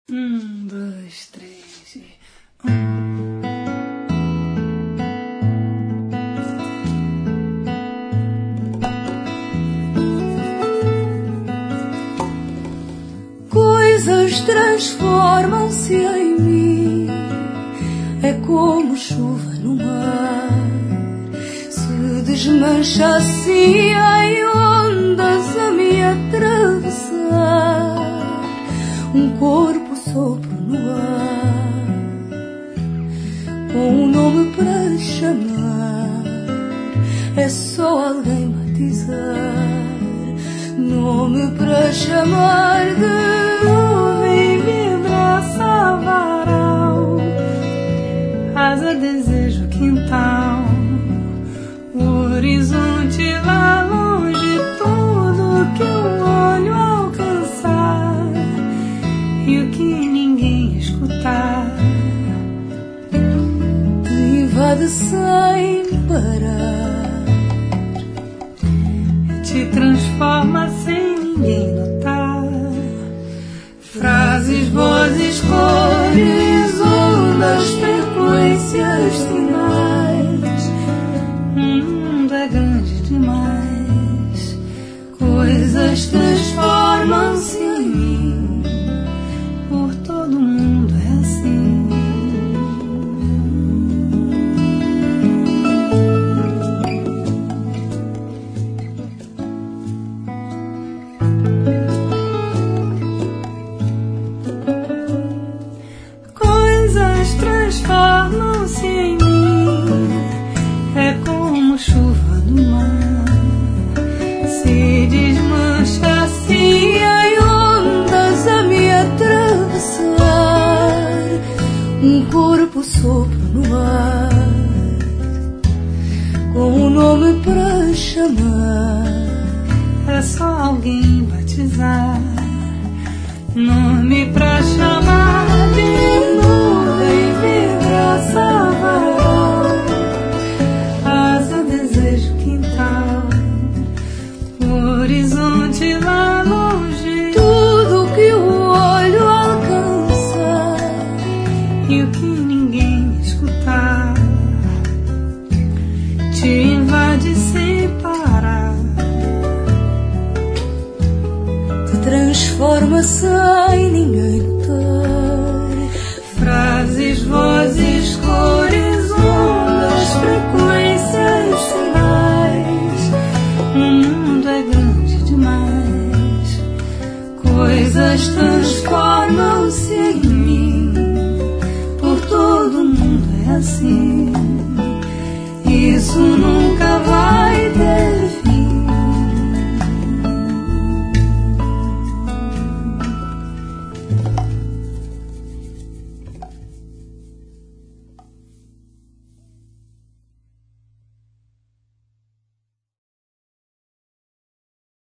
Dois, três e... Coisas transformam-se em mim, é como chuva no mar, se desmancha assim em ondas a me atravessar, um corpo sopro no ar, com um nome para chamar, é só alguém batizar, nome para chamar de nuvem, vibraça, varal, asa, desejo, quintal, o horizonte lá longe, tudo que o olho alcançar e o que ninguém escutar te invade sem parar, te transforma sem ninguém notar. Frases, vozes, cores, ondas, frequências, sinais. O mundo é grande demais. Coisas transformam-se em mim. Por todo mundo é assim. Transformam-se em mim, é como chuva no mar, se desmancha assim em ondas a me atravessar, um corpo sopro no ar, com um nome para chamar, é só alguém batizar, nome pra chamar de nuvem, vibraça, varal, asa, desejo, quintal, o horizonte lá longe, tudo que o olho alcançar e o que ninguém escutar te invade sem parar, te transforma sem ninguém notar. Frases, vozes, cores, ondas, frequências, sinais. O mundo é grande demais. Coisas transformam-se em mim. Por todo mundo é assim. Isso não